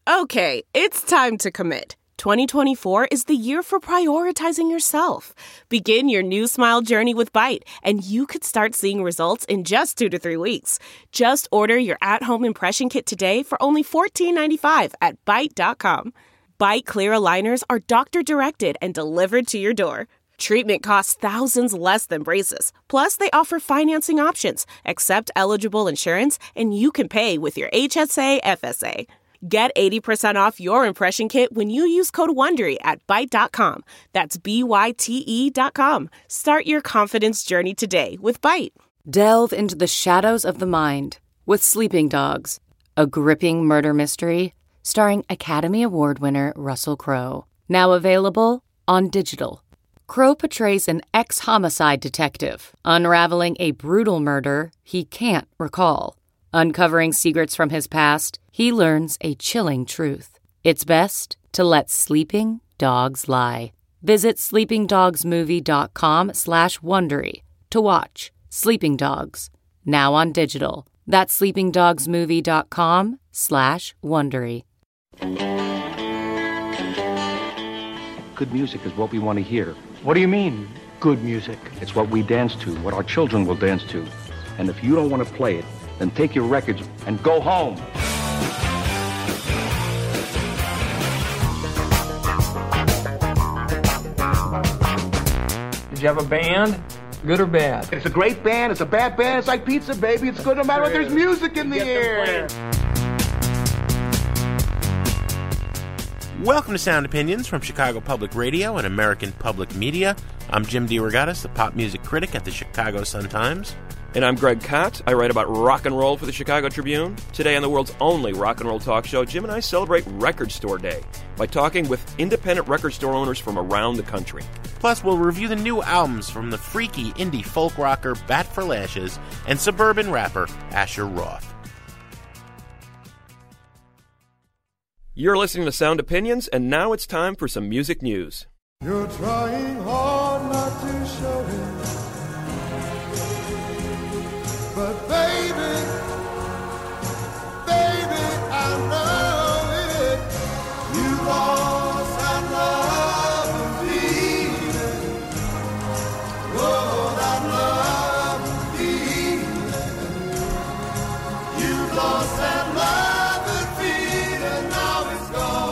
Okay, it's time to commit. 2024 is the year for prioritizing yourself. Begin your new smile journey with Byte, and you could start seeing results in just 2 to 3 weeks. Just order your at-home impression kit today for only $14.95 at Byte.com. Byte Clear aligners are doctor-directed and delivered to your door. Treatment costs thousands less than braces. Plus, they offer financing options, accept eligible insurance, and you can pay with your HSA, FSA. Get 80% off your impression kit when you use code WONDERY at Byte.com. That's BYTE.com. Start your confidence journey today with Byte. Delve into the shadows of the mind with Sleeping Dogs, a gripping murder mystery starring Academy Award winner Russell Crowe. Now available on digital. Crowe portrays an ex-homicide detective unraveling a brutal murder he can't recall. Uncovering secrets from his past, he learns a chilling truth. It's best to let sleeping dogs lie. Visit sleepingdogsmovie.com/Wondery to watch Sleeping Dogs, now on digital. That's sleepingdogsmovie.com/Wondery. Good music is what we want to hear. What do you mean, good music? It's what we dance to, what our children will dance to. And if you don't want to play it, then take your records and go home. Did you have a band? Good or bad? It's a great band. It's a bad band. It's like pizza, baby. It's good no matter what. There's music in the air. Welcome to Sound Opinions from Chicago Public Radio and American Public Media. I'm Jim DeRogatis, the pop music critic at the Chicago Sun-Times. And I'm Greg Kot. I write about rock and roll for the Chicago Tribune. Today on the world's only rock and roll talk show, Jim and I celebrate Record Store Day by talking with independent record store owners from around the country. Plus, we'll review the new albums from the freaky indie folk rocker Bat for Lashes and suburban rapper Asher Roth. You're listening to Sound Opinions, and now it's time for some music news. You're trying hard not to show it. But baby, I know it. You lost that love and feeling. Oh, that love and feeling. You lost that love and feeling. Now it's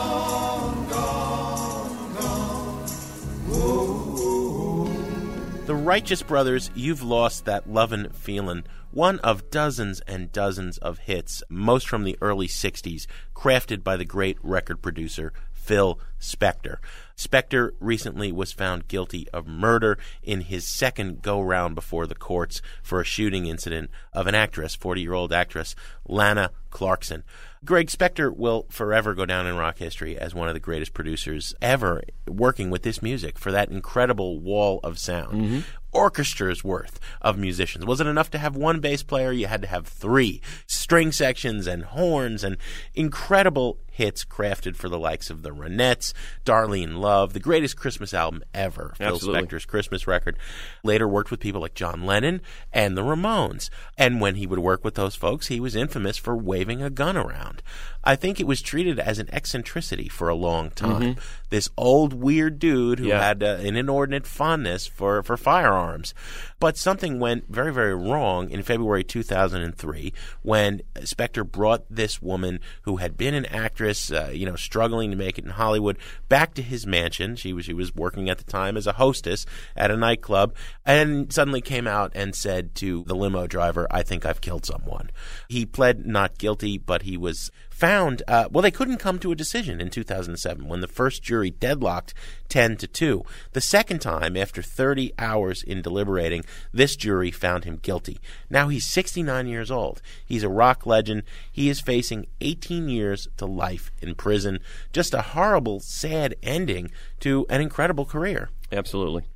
gone. Oh. The Righteous Brothers, You've Lost That Lovin' Feelin', one of dozens and dozens of hits, most from the early 60s, crafted by the great record producer Phil Spector. Spector recently was found guilty of murder in his second go-round before the courts for a shooting incident of an actress, 40-year-old actress, Lana Clarkson. Greg, Spector will forever go down in rock history as one of the greatest producers ever working with this music for that incredible wall of sound. Mm-hmm. Orchestra's worth of musicians. Was it enough to have one bass player? You had to have 3 string sections and horns and incredible hits crafted for the likes of the Ronettes, Darlene Love, the greatest Christmas album ever, Absolutely. Phil Spector's Christmas record. Later worked with people like John Lennon and the Ramones. And when he would work with those folks, he was infamous for waving a gun around. I think it was treated as an eccentricity for a long time. Mm-hmm. This old weird dude who had an inordinate fondness for firearms. But something went very, very wrong in February 2003 when Spector brought this woman who had been an actress, struggling to make it in Hollywood, back to his mansion. She was working at the time as a hostess at a nightclub, and suddenly came out and said to the limo driver, "I think I've killed someone." He pled not guilty, but he was found, they couldn't come to a decision in 2007 when the first jury deadlocked 10-2. The second time, after 30 hours in deliberating, this jury found him guilty. Now he's 69 years old. He's a rock legend. He is facing 18 years to life in prison. Just a horrible, sad ending to an incredible career. Absolutely.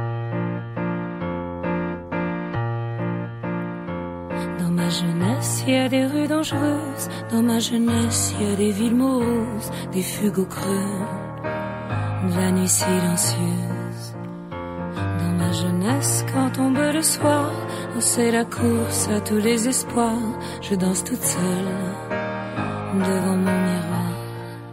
Dans ma jeunesse, il y a des rues dangereuses. Dans ma jeunesse, il y a des villes moroses, des fugues au creux de la nuit silencieuse. Dans ma jeunesse, quand tombe le soir, oh, c'est la course à tous les espoirs. Je danse toute seule devant mon miroir.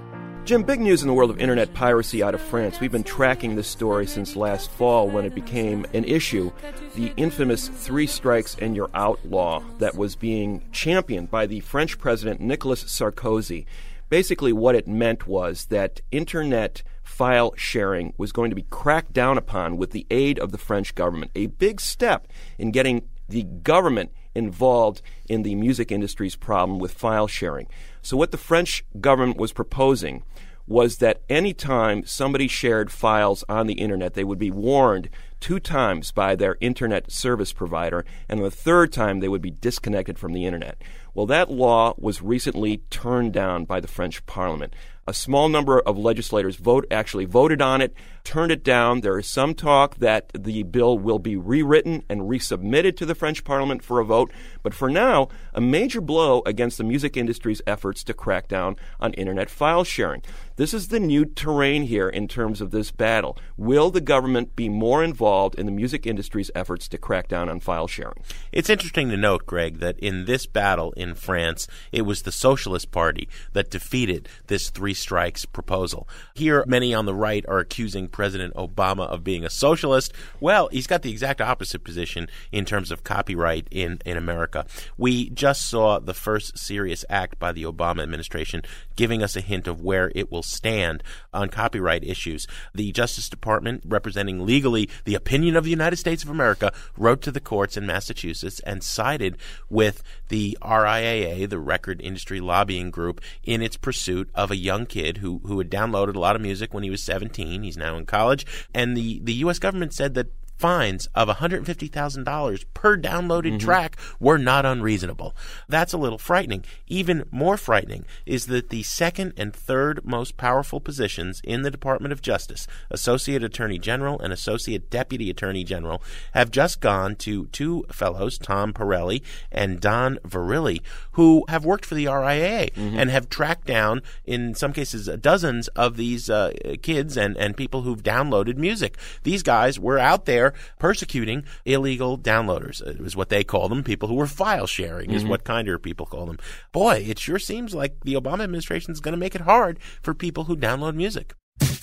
Jim, big news in the world of internet piracy out of France. We've been tracking this story since last fall when it became an issue. The infamous 3 strikes and you're out law that was being championed by the French president Nicolas Sarkozy. Basically what it meant was that internet file sharing was going to be cracked down upon with the aid of the French government. A big step in getting the government involved in the music industry's problem with file sharing. So what the French government was proposing was that any time somebody shared files on the internet, they would be warned 2 times by their internet service provider, and the 3rd time they would be disconnected from the internet. Well, that law was recently turned down by the French Parliament. A small number of legislators actually voted on it, turned it down. There is some talk that the bill will be rewritten and resubmitted to the French Parliament for a vote. But for now, a major blow against the music industry's efforts to crack down on internet file sharing. This is the new terrain here in terms of this battle. Will the government be more involved in the music industry's efforts to crack down on file sharing? It's interesting to note, Greg, that in this battle in France, it was the Socialist Party that defeated this 3 strikes proposal. Here, many on the right are accusing President Obama of being a socialist. Well, he's got the exact opposite position in terms of copyright in America. We just saw the first serious act by the Obama administration giving us a hint of where it will stand on copyright issues. The Justice Department, representing legally the opinion of the United States of America, wrote to the courts in Massachusetts and sided with the RIAA, the Record Industry Lobbying Group, in its pursuit of a young kid who had downloaded a lot of music when he was 17. He's now in college. And the U.S. government said that fines of $150,000 per downloaded track were not unreasonable. That's a little frightening. Even more frightening is that the second and third most powerful positions in the Department of Justice, Associate Attorney General and Associate Deputy Attorney General, have just gone to 2 fellows, Tom Pirelli and Don Verrilli, who have worked for the RIAA and have tracked down, in some cases, dozens of these kids and people who've downloaded music. These guys were out there persecuting illegal downloaders. It was what they call them. People who were file sharing is what kinder people call them. Boy, it sure seems like the Obama administration is going to make it hard for people who download music.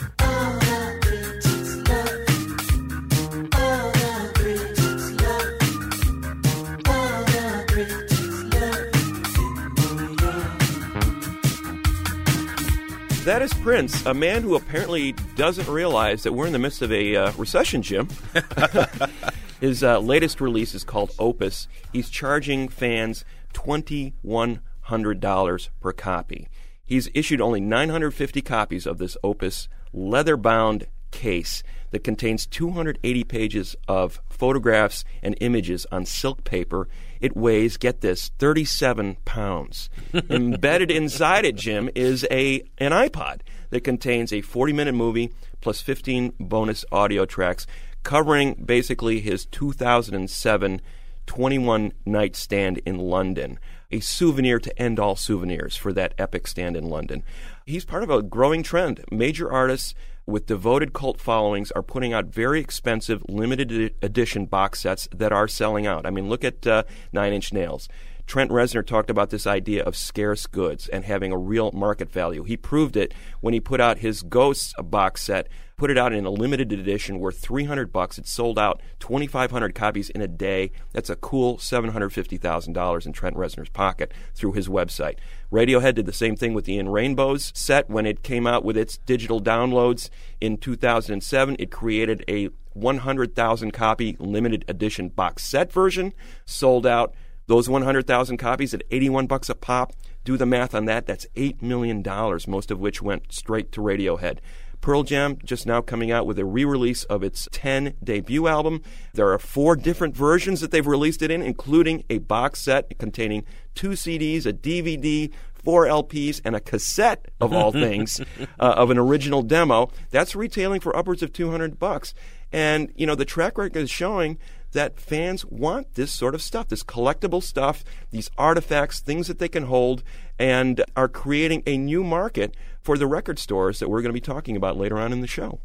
That is Prince, a man who apparently doesn't realize that we're in the midst of a recession, Jim. His latest release is called Opus. He's charging fans $2,100 per copy. He's issued only 950 copies of this Opus leather-bound case that contains 280 pages of photographs and images on silk paper. It weighs, get this, 37 pounds. Embedded inside it, Jim, is an iPod that contains a 40-minute movie plus 15 bonus audio tracks covering basically his 2007 21-night stand in London, a souvenir to end all souvenirs for that epic stand in London. He's part of a growing trend. Major artists with devoted cult followings are putting out very expensive limited edition box sets that are selling out. I mean, look at 9 Inch Nails. Trent Reznor talked about this idea of scarce goods and having a real market value. He proved it when he put out his Ghosts box set, put it out in a limited edition worth $300. It sold out 2,500 copies in a day. That's a cool $750,000 in Trent Reznor's pocket through his website. Radiohead did the same thing with the In Rainbows set when it came out with its digital downloads in 2007. It created a 100,000 copy limited edition box set version, sold out those 100,000 copies at $81 a pop. Do the math on that. That's $8 million, most of which went straight to Radiohead. Pearl Jam just now coming out with a re-release of its 10 debut album. There are 4 different versions that they've released it in, including a box set containing 2 CDs, a DVD, 4 LPs, and a cassette, of all things, of an original demo. That's retailing for upwards of $200. And, you know, the track record is showing that fans want this sort of stuff, this collectible stuff, these artifacts, things that they can hold, and are creating a new market for the record stores that we're going to be talking about later on in the show.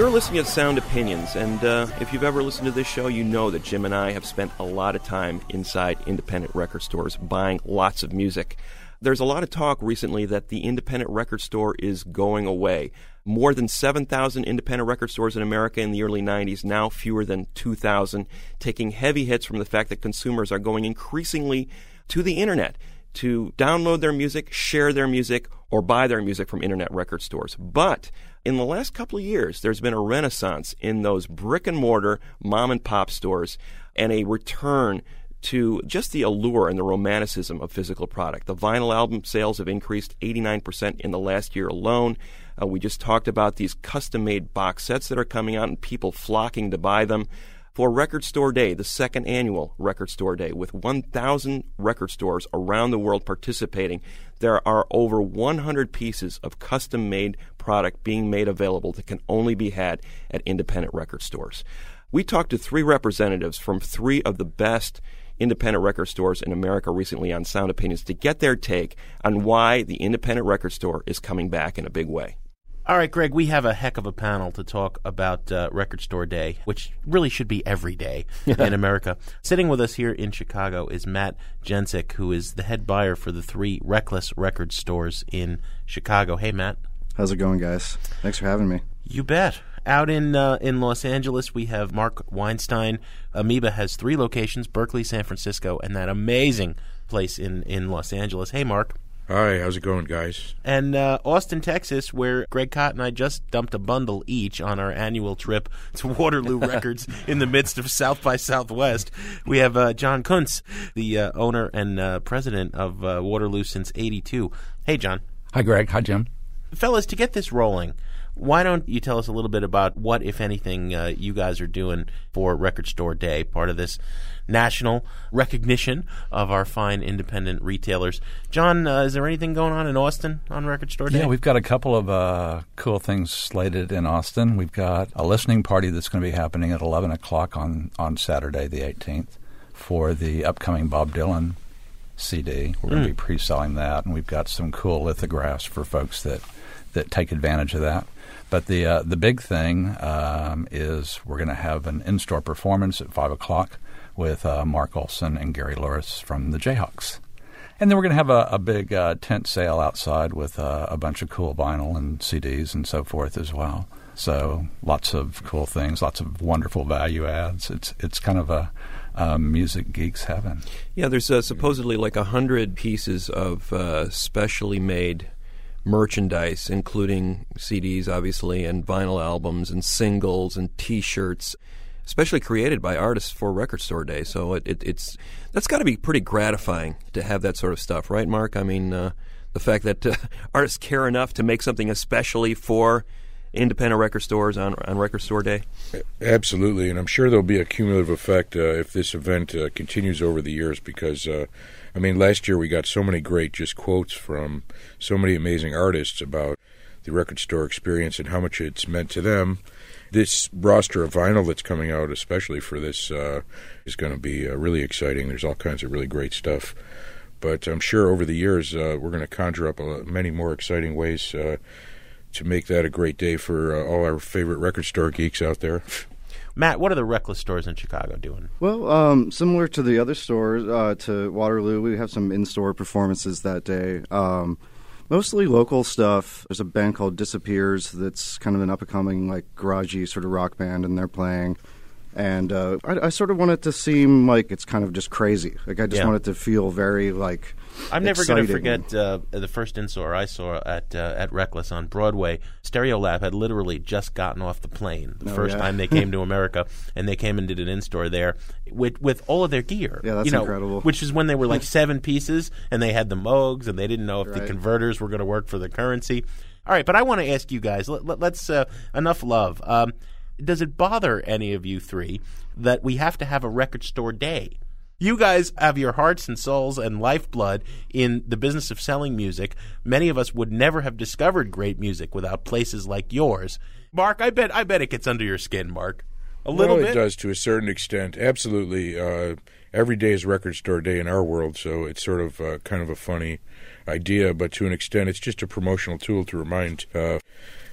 You're listening to Sound Opinions, and if you've ever listened to this show, you know that Jim and I have spent a lot of time inside independent record stores buying lots of music. There's a lot of talk recently that the independent record store is going away. More than 7,000 independent record stores in America in the early 90s, now fewer than 2,000, taking heavy hits from the fact that consumers are going increasingly to the internet to download their music, share their music, or buy their music from internet record stores. But in the last couple of years, there's been a renaissance in those brick-and-mortar mom-and-pop stores and a return to just the allure and the romanticism of physical product. The vinyl album sales have increased 89% in the last year alone. We just talked about these custom-made box sets that are coming out and people flocking to buy them. For Record Store Day, the second annual Record Store Day, with 1,000 record stores around the world participating, there are over 100 pieces of custom-made product being made available that can only be had at independent record stores. We talked to 3 representatives from 3 of the best independent record stores in America recently on Sound Opinions to get their take on why the independent record store is coming back in a big way. All right, Greg, we have a heck of a panel to talk about Record Store Day, which really should be every day in America. Sitting with us here in Chicago is Matt Jensic, who is the head buyer for the 3 Reckless record stores in Chicago. Hey, Matt. How's it going, guys? Thanks for having me. You bet. Out in Los Angeles, we have Mark Weinstein. Amoeba has 3 locations, Berkeley, San Francisco, and that amazing place in Los Angeles. Hey, Mark. Hi, how's it going, guys? And Austin, Texas, where Greg Cott and I just dumped a bundle each on our annual trip to Waterloo Records in the midst of South by Southwest. We have John Kuntz, the owner and president of Waterloo since '82. Hey, John. Hi, Greg. Hi, Jim. Fellas, to get this rolling, why don't you tell us a little bit about what, if anything, you guys are doing for Record Store Day, part of this national recognition of our fine independent retailers. John, is there anything going on in Austin on Record Store Day? Yeah, we've got a couple of cool things slated in Austin. We've got a listening party that's going to be happening at 11 o'clock on Saturday the 18th for the upcoming Bob Dylan CD. We're going to be pre-selling that, and we've got some cool lithographs for folks that take advantage of that. But the big thing is we're going to have an in-store performance at 5 o'clock with Mark Olson and Gary Louris from the Jayhawks. And then we're going to have a big tent sale outside with a bunch of cool vinyl and CDs and so forth as well. So lots of cool things, lots of wonderful value adds. It's kind of a music geek's heaven. Yeah, there's supposedly like 100 pieces of specially made merchandise, including CDs, obviously, and vinyl albums and singles and T-shirts, especially created by artists for Record Store Day. So it's that's got to be pretty gratifying to have that sort of stuff, right, Mark? I mean, the fact that artists care enough to make something especially for independent record stores on Record Store Day? Absolutely, and I'm sure there'll be a cumulative effect if this event continues over the years because, I mean, last year we got so many great just quotes from so many amazing artists about the record store experience and how much it's meant to them. This roster of vinyl that's coming out, especially for this, is going to be really exciting. There's all kinds of really great stuff. But I'm sure over the years we're going to conjure up many more exciting ways to make that a great day for all our favorite record store geeks out there. Matt, what are the Reckless stores in Chicago doing? Well, similar to the other stores, to Waterloo, we have some in-store performances that day. Mostly local stuff. There's a band called Disappears that's kind of an up-and-coming, like, garagey sort of rock band, and they're playing. And I sort of want it to seem like it's kind of just crazy. Like, I just want it to feel very, like, I'm never going to forget the first in-store I saw at Reckless on Broadway. Stereolab had literally just gotten off the plane the first time they came to America, and they came and did an in-store there with all of their gear. Yeah, that's incredible. Which is when they were like 7 pieces, and they had the Moogs, and they didn't know if the converters were going to work for the currency. All right, but I want to ask you guys, let's enough love. Does it bother any of you 3 that we have to have a Record Store Day? You guys have your hearts and souls and lifeblood in the business of selling music. Many of us would never have discovered great music without places like yours. Mark, I bet it gets under your skin, Mark. A little bit? It does to a certain extent. Absolutely. Every day is Record Store Day in our world, so it's sort of kind of a funny idea, but to an extent it's just a promotional tool to remind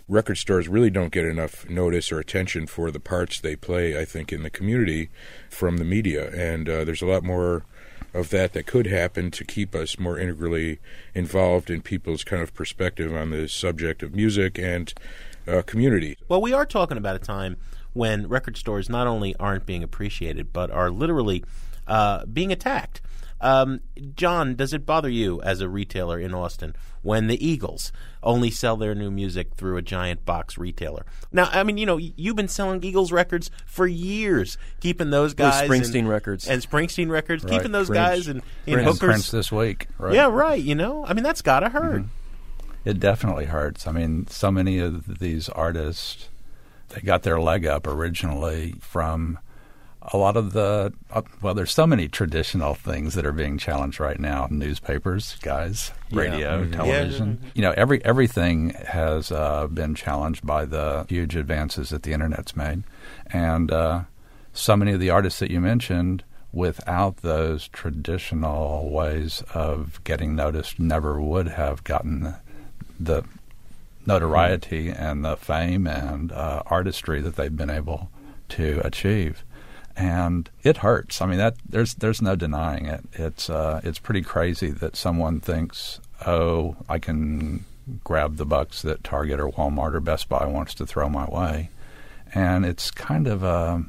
record stores really don't get enough notice or attention for the parts they play, I think, in the community from the media. And there's a lot more of that could happen to keep us more integrally involved in people's kind of perspective on the subject of music and community. Well, we are talking about a time when record stores not only aren't being appreciated, but are literally being attacked. John, does it bother you as a retailer in Austin when the Eagles only sell their new music through a giant box retailer? Now, I mean, you've been selling Eagles records for years, keeping those guys Springsteen records, right. Keeping those Prince, guys in Prince, hookers. Prince this week, right? Yeah, right. I mean, that's gotta hurt. Mm-hmm. It definitely hurts. I mean, so many of these artists, they got their leg up originally from a lot of the there's so many traditional things that are being challenged right now. Newspapers, guys, radio, television. Yeah. Everything has been challenged by the huge advances that the Internet's made. And so many of the artists that you mentioned, without those traditional ways of getting noticed, never would have gotten the notoriety and the fame and artistry that they've been able to achieve. And it hurts. I mean, there's no denying it. It's pretty crazy that someone thinks, oh, I can grab the bucks that Target or Walmart or Best Buy wants to throw my way. And it's kind of I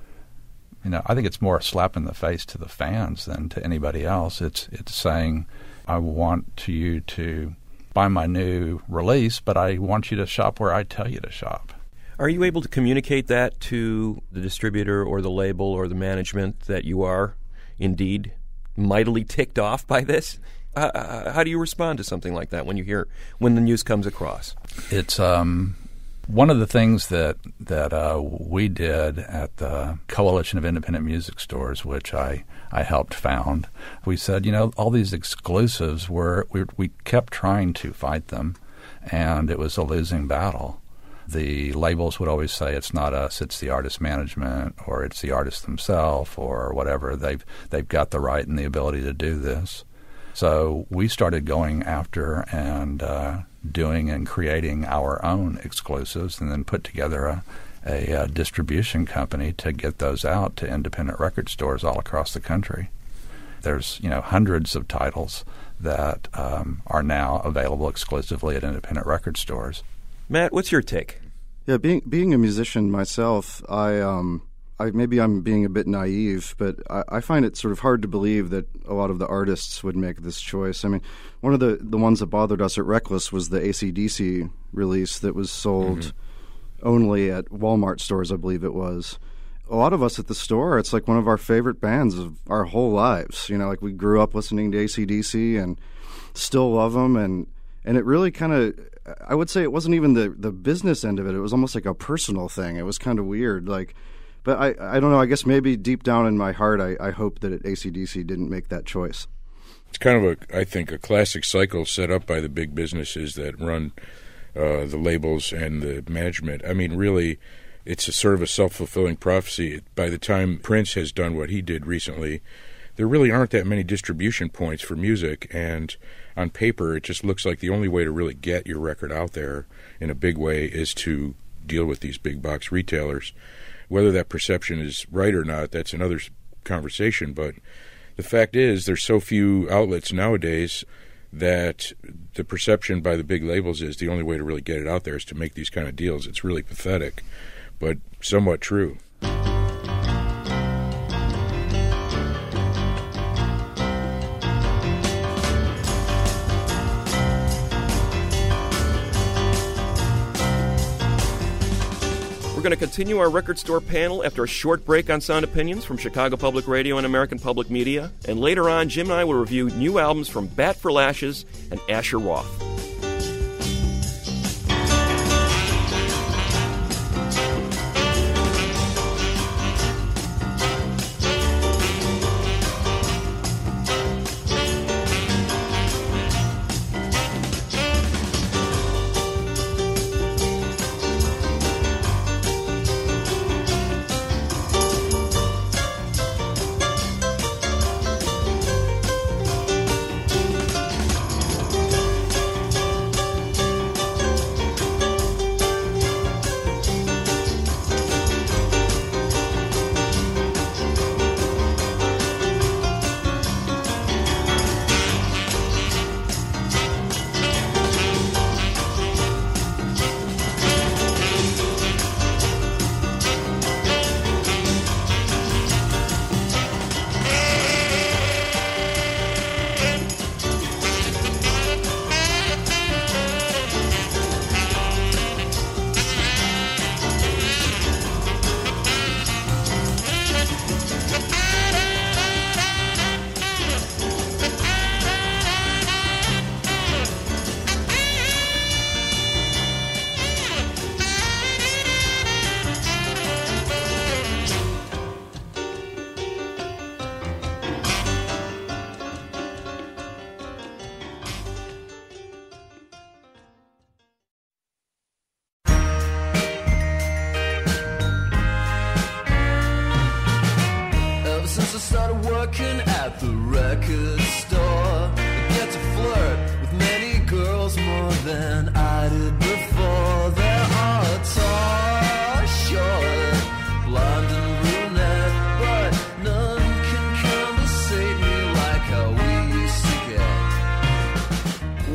think it's more a slap in the face to the fans than to anybody else. It's saying, I want you to buy my new release, but I want you to shop where I tell you to shop. Are you able to communicate that to the distributor or the label or the management that you are indeed mightily ticked off by this? How do you respond to something like that when the news comes across? It's one of the things that we did at the Coalition of Independent Music Stores, which I helped found. We said, all these exclusives we kept trying to fight them, and it was a losing battle. The labels would always say it's not us, it's the artist management, or it's the artist themselves, or whatever. They've got the right and the ability to do this. So we started going after and doing and creating our own exclusives, and then put together a distribution company to get those out to independent record stores all across the country. There's hundreds of titles that are now available exclusively at independent record stores. Matt, what's your take? Yeah, being a musician myself, I maybe I'm being a bit naive, but I find it sort of hard to believe that a lot of the artists would make this choice. I mean, one of the ones that bothered us at Reckless was the AC/DC release that was sold only at Walmart stores, I believe it was. A lot of us at the store, it's like one of our favorite bands of our whole lives. Like we grew up listening to AC/DC and still love them, and it really kind of, I would say it wasn't even the business end of it. It was almost like a personal thing. It was kind of weird. But I don't know. I guess maybe deep down in my heart, I hope that AC/DC didn't make that choice. It's kind of I think, a classic cycle set up by the big businesses that run the labels and the management. I mean, really, it's a sort of a self-fulfilling prophecy. By the time Prince has done what he did recently, there really aren't that many distribution points for music, and on paper it just looks like the only way to really get your record out there in a big way is to deal with these big box retailers. Whether that perception is right or not, that's another conversation, but the fact is there's so few outlets nowadays that the perception by the big labels is the only way to really get it out there is to make these kind of deals. It's really pathetic, but somewhat true. We're going to continue our record store panel after a short break on Sound Opinions from Chicago Public Radio and American Public Media. And later on, Jim and I will review new albums from Bat for Lashes and Asher Roth.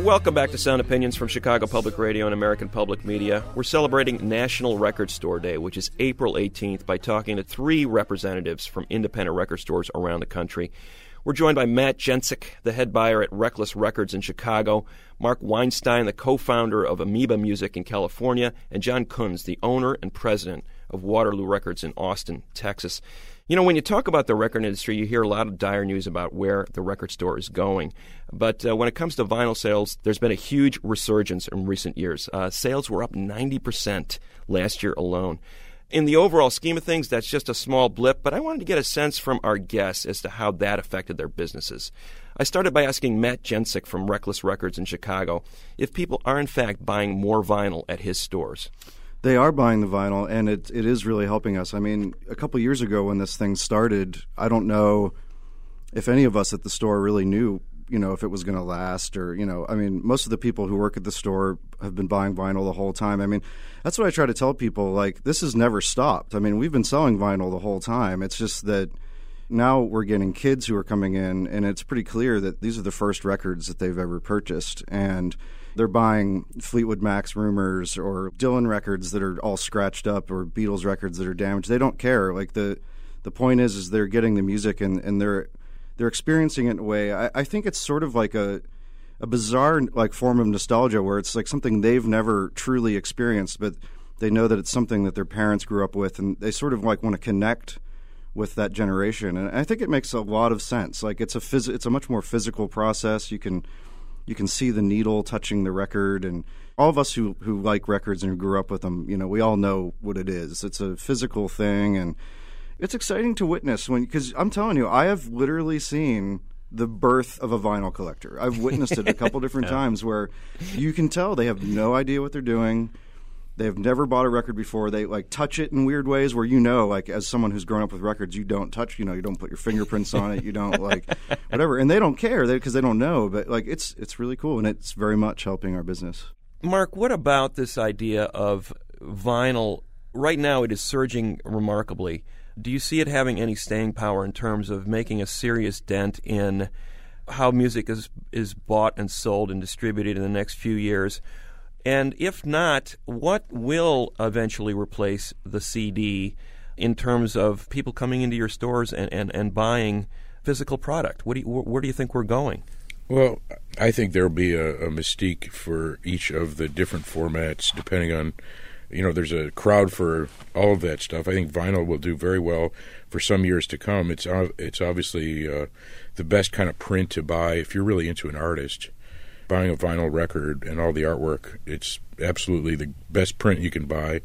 Welcome back to Sound Opinions from Chicago Public Radio and American Public Media. We're celebrating National Record Store Day, which is April 18th, by talking to 3 representatives from independent record stores around the country. We're joined by Matt Jensic, the head buyer at Reckless Records in Chicago, Mark Weinstein, the co-founder of Amoeba Music in California, and John Kunz, the owner and president of Waterloo Records in Austin, Texas. You know, when you talk about the record industry, you hear a lot of dire news about where the record store is going. But when it comes to vinyl sales, there's been a huge resurgence in recent years. Sales were up 90% last year alone. In the overall scheme of things, that's just a small blip, but I wanted to get a sense from our guests as to how that affected their businesses. I started by asking Matt Jensic from Reckless Records in Chicago if people are in fact buying more vinyl at his stores. They are buying the vinyl, and it is really helping us. I mean, a couple years ago when this thing started, I don't know if any of us at the store really knew, if it was going to last or, I mean, most of the people who work at the store have been buying vinyl the whole time. I mean, that's what I try to tell people, like, this has never stopped. I mean, we've been selling vinyl the whole time. It's just that now we're getting kids who are coming in, and it's pretty clear that these are the first records that they've ever purchased. And they're buying Fleetwood Mac's Rumors or Dylan records that are all scratched up or Beatles records that are damaged. They don't care. Like the point is they're getting the music and they're experiencing it in a way. I think it's sort of like a bizarre like form of nostalgia where it's like something they've never truly experienced, but they know that it's something that their parents grew up with, and they sort of like want to connect with that generation. And I think it makes a lot of sense. Like it's a much more physical process. You can see the needle touching the record, and all of us who like records and who grew up with them, we all know what it is. It's a physical thing, and it's exciting to witness because I'm telling you, I have literally seen the birth of a vinyl collector. I've witnessed it a couple different times where you can tell they have no idea what they're doing. They've never bought a record before. They like touch it in weird ways where like as someone who's grown up with records, you don't touch, you don't put your fingerprints on it, you don't like whatever, and they don't care because they don't know. But like it's really cool, and it's very much helping our business. Mark, what about this idea of vinyl? Right now, it is surging remarkably. Do you see it having any staying power in terms of making a serious dent in how music is bought and sold and distributed in the next few years? And if not, what will eventually replace the CD in terms of people coming into your stores and buying physical product? Where do you think we're going? Well, I think there'll be a mystique for each of the different formats depending on, there's a crowd for all of that stuff. I think vinyl will do very well for some years to come. It's obviously the best kind of print to buy if you're really into an artist. Buying a vinyl record and all the artwork, it's absolutely the best print you can buy.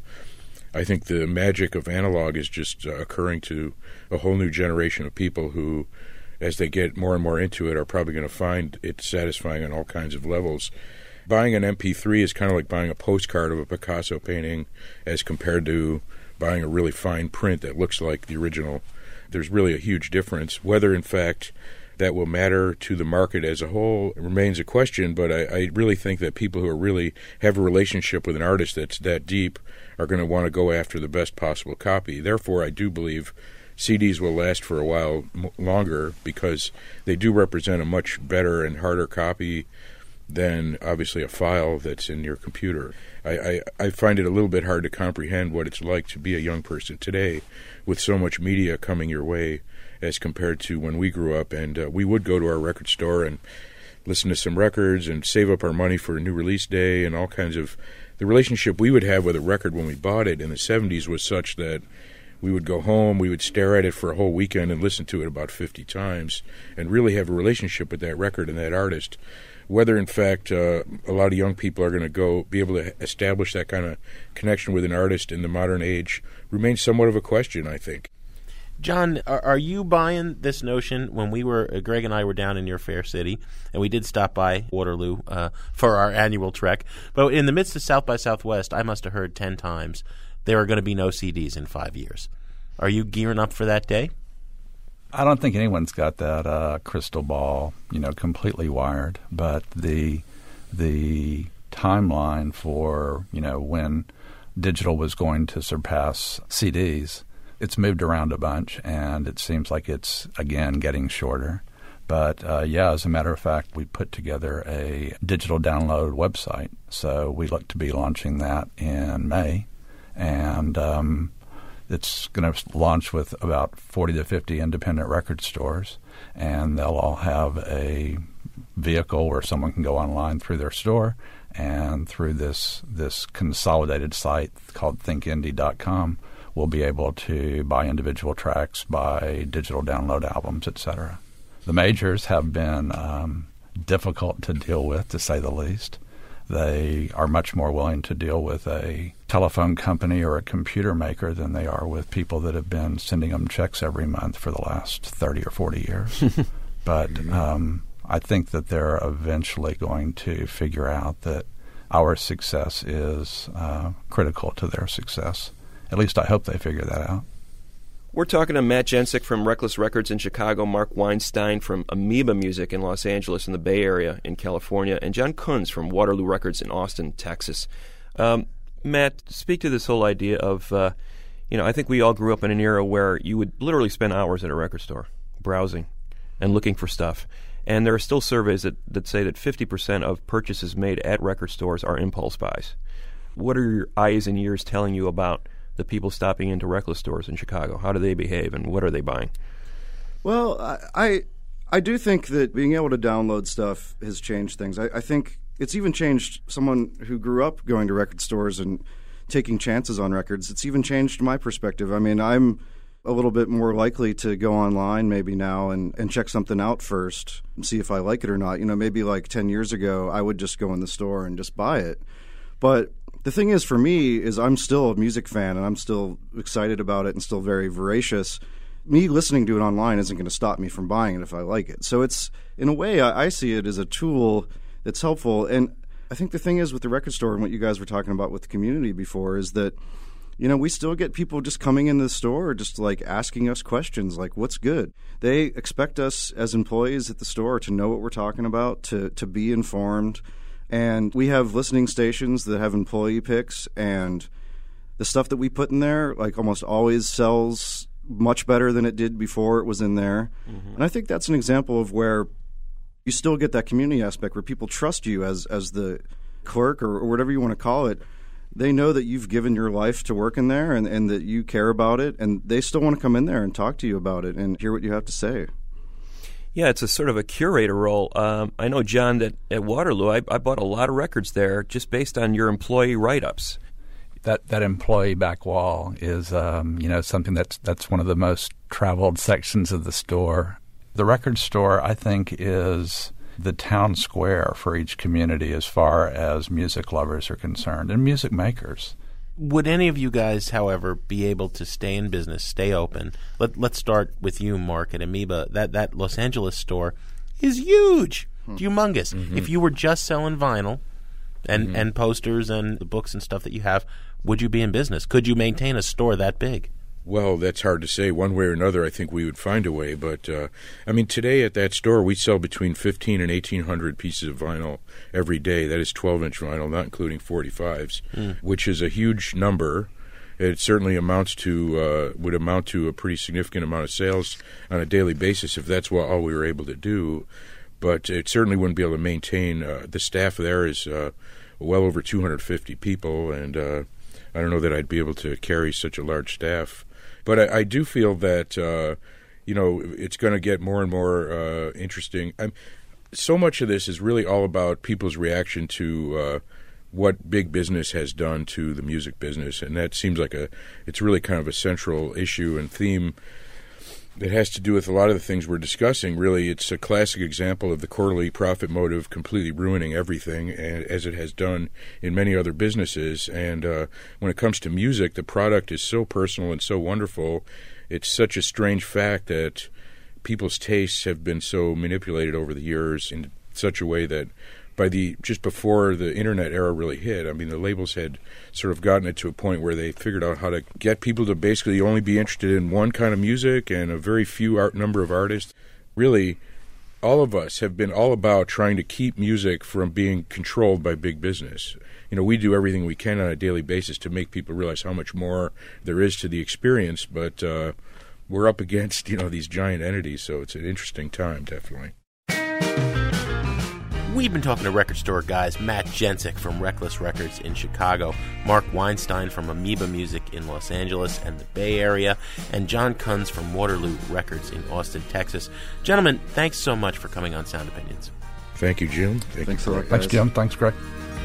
I think the magic of analog is just occurring to a whole new generation of people who, as they get more and more into it, are probably going to find it satisfying on all kinds of levels. Buying an MP3 is kind of like buying a postcard of a Picasso painting as compared to buying a really fine print that looks like the original. There's really a huge difference. Whether, in fact, that will matter to the market as a whole remains a question, but I really think that people who are really have a relationship with an artist that's that deep are going to want to go after the best possible copy. Therefore, I do believe CDs will last for a while longer because they do represent a much better and harder copy than, obviously, a file that's in your computer. I find it a little bit hard to comprehend what it's like to be a young person today with so much media coming your way as compared to when we grew up, and we would go to our record store and listen to some records and save up our money for a new release day and all kinds of... The relationship we would have with a record when we bought it in the 70s was such that we would go home, we would stare at it for a whole weekend and listen to it about 50 times and really have a relationship with that record and that artist. Whether, in fact, a lot of young people are going to be able to establish that kind of connection with an artist in the modern age remains somewhat of a question, I think. John, are you buying this notion? When Greg and I were down in your fair city, and we did stop by Waterloo for our annual trek, but in the midst of South by Southwest, I must have heard 10 times there are going to be no CDs in 5 years. Are you gearing up for that day? I don't think anyone's got that crystal ball, completely wired. But the timeline for, when digital was going to surpass CDs, it's moved around a bunch, and it seems like it's, again, getting shorter. But, as a matter of fact, we put together a digital download website. So we look to be launching that in May. And it's going to launch with about 40 to 50 independent record stores. And they'll all have a vehicle where someone can go online through their store and through this consolidated site called thinkindie.com, we'll be able to buy individual tracks, buy digital download albums, etc. The majors have been difficult to deal with, to say the least. They are much more willing to deal with a telephone company or a computer maker than they are with people that have been sending them checks every month for the last 30 or 40 years. But I think that they're eventually going to figure out that our success is critical to their success. At least I hope they figure that out. We're talking to Matt Jensic from Reckless Records in Chicago, Mark Weinstein from Amoeba Music in Los Angeles and the Bay Area in California, and John Kunz from Waterloo Records in Austin, Texas. Matt, speak to this whole idea of, I think we all grew up in an era where you would literally spend hours at a record store browsing and looking for stuff. And there are still surveys that say that 50% of purchases made at record stores are impulse buys. What are your eyes and ears telling you about the people stopping into Reckless stores in Chicago? How do they behave, and what are they buying? Well, I do think that being able to download stuff has changed things. I think it's even changed someone who grew up going to record stores and taking chances on records. It's even changed my perspective. I mean, I'm a little bit more likely to go online maybe now and check something out first and see if I like it or not. Maybe like 10 years ago, I would just go in the store and just buy it. But the thing is, for me, is I'm still a music fan, and I'm still excited about it and still very voracious. Me listening to it online isn't going to stop me from buying it if I like it. So it's, in a way, I see it as a tool that's helpful. And I think the thing is with the record store and what you guys were talking about with the community before is that, we still get people just coming into the store just like asking us questions like, what's good? They expect us as employees at the store to know what we're talking about, to be informed. And we have listening stations that have employee picks, and the stuff that we put in there like almost always sells much better than it did before it was in there. Mm-hmm. And I think that's an example of where you still get that community aspect where people trust you as the clerk or whatever you want to call it. They know that you've given your life to work in there and that you care about it, and they still want to come in there and talk to you about it and hear what you have to say. Yeah, it's a sort of a curator role. I know, John, that at Waterloo, I bought a lot of records there just based on your employee write-ups. That employee back wall is, something that's one of the most traveled sections of the store. The record store, I think, is the town square for each community as far as music lovers are concerned, and music makers. Would any of you guys, however, be able to stay in business, stay open? Let's start with you, Mark, at Amoeba. That Los Angeles store is huge, humongous. Mm-hmm. If you were just selling vinyl and posters and the books and stuff that you have, would you be in business? Could you maintain a store that big? Well, that's hard to say. One way or another, I think we would find a way. But, today at that store, we sell between 1,500 and 1,800 pieces of vinyl every day. That is 12-inch vinyl, not including 45s, which is a huge number. It certainly would amount to a pretty significant amount of sales on a daily basis if that's all we were able to do. But it certainly wouldn't be able to maintain. The staff there is well over 250 people, and I don't know that I'd be able to carry such a large staff. But I do feel that, it's going to get more and more interesting. So much of this is really all about people's reaction to what big business has done to the music business. And that seems like it's really kind of a central issue and theme that has to do with a lot of the things we're discussing. Really, it's a classic example of the quarterly profit motive completely ruining everything, as it has done in many other businesses. And when it comes to music, the product is so personal and so wonderful. It's such a strange fact that people's tastes have been so manipulated over the years in such a way that just before the internet era really hit, the labels had sort of gotten it to a point where they figured out how to get people to basically only be interested in one kind of music and a very few number of artists. Really, all of us have been all about trying to keep music from being controlled by big business. We do everything we can on a daily basis to make people realize how much more there is to the experience, but we're up against, these giant entities, so it's an interesting time, definitely. We've been talking to record store guys Matt Jensic from Reckless Records in Chicago, Mark Weinstein from Amoeba Music in Los Angeles and the Bay Area, and John Kunz from Waterloo Records in Austin, Texas. Gentlemen, thanks so much for coming on Sound Opinions. Thank you, Jim. Thanks a lot, guys. Thanks, Jim. Thanks, Greg.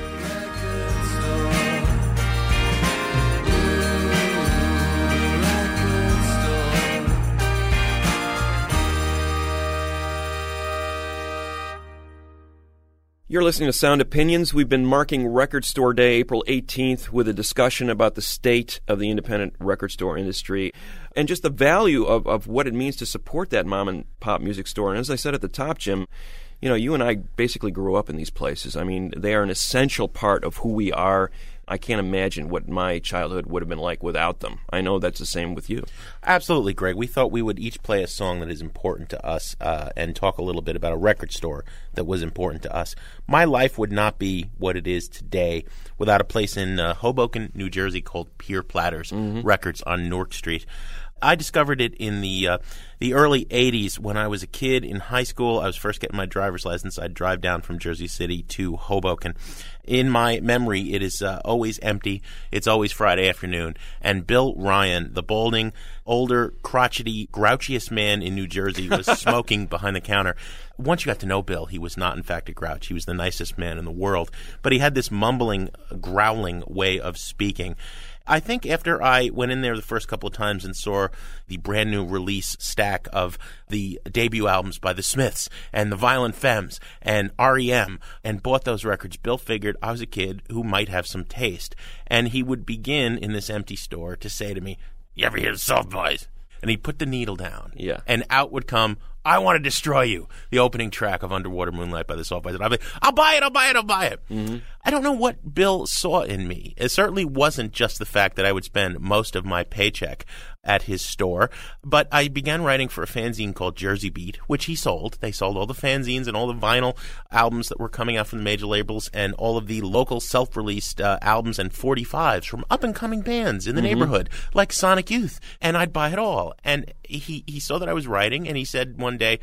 You're listening to Sound Opinions. We've been marking Record Store Day, April 18th, with a discussion about the state of the independent record store industry and just the value of what it means to support that mom-and-pop music store. And as I said at the top, Jim, you and I basically grew up in these places. I mean, they are an essential part of who we are. I can't imagine what my childhood would have been like without them. I know that's the same with you. Absolutely, Greg. We thought we would each play a song that is important to us and talk a little bit about a record store that was important to us. My life would not be what it is today without a place in Hoboken, New Jersey called Pier Platters Records on Newark Street. I discovered it in the early 80s when I was a kid in high school. I was first getting my driver's license. I'd drive down from Jersey City to Hoboken. In my memory, it is always empty. It's always Friday afternoon. And Bill Ryan, the balding, older, crotchety, grouchiest man in New Jersey, was smoking behind the counter. Once you got to know Bill, he was not, in fact, a grouch. He was the nicest man in the world. But he had this mumbling, growling way of speaking. I think after I went in there the first couple of times and saw the brand new release stack of the debut albums by the Smiths and the Violent Femmes and R.E.M. and bought those records, Bill figured I was a kid who might have some taste. And he would begin in this empty store to say to me, "You ever hear the Salt Boys?" And he'd put the needle down. Yeah. And out would come, "I Want to Destroy You," the opening track of Underwater Moonlight by the Salt Boys. And I'd be like, I'll buy it. Mm-hmm. I don't know what Bill saw in me. It certainly wasn't just the fact that I would spend most of my paycheck at his store, but I began writing for a fanzine called Jersey Beat, which he sold. They sold all the fanzines and all the vinyl albums that were coming out from the major labels and all of the local self-released albums and 45s from up-and-coming bands in the neighborhood, like Sonic Youth, and I'd buy it all. And he saw that I was writing, and he said one day,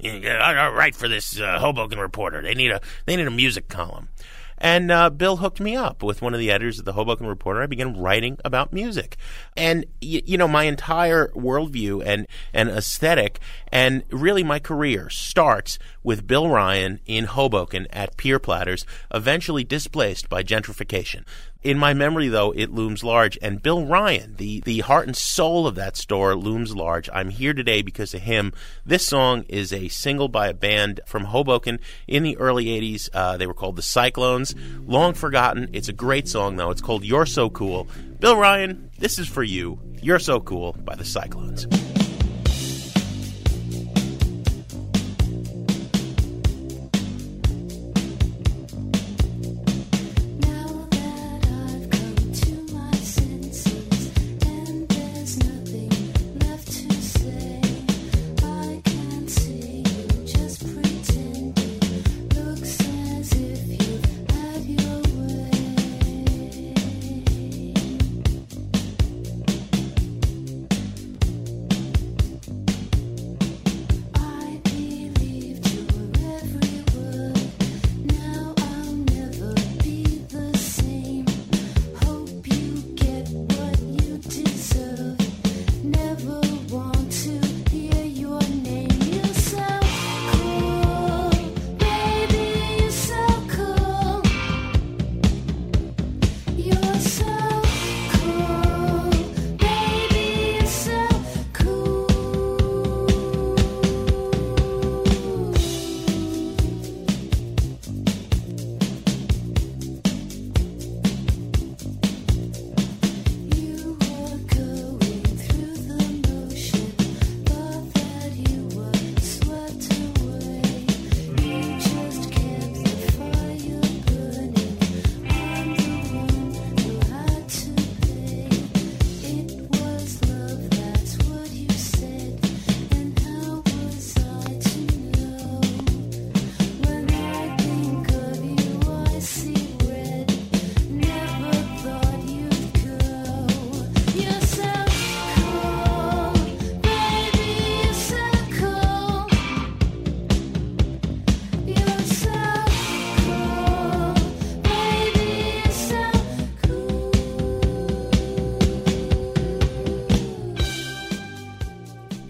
"I write for this Hoboken Reporter. They need a music column." And Bill hooked me up with one of the editors of the Hoboken Reporter. I began writing about music. And, my entire worldview and aesthetic and really my career starts with Bill Ryan in Hoboken at Pier Platters, eventually displaced by gentrification. In my memory, though, it looms large. And Bill Ryan, the heart and soul of that store, looms large. I'm here today because of him. This song is a single by a band from Hoboken in the early 80s. They were called the Cyclones. Long forgotten. It's a great song, though. It's called You're So Cool. Bill Ryan, this is for you. You're So Cool by the Cyclones.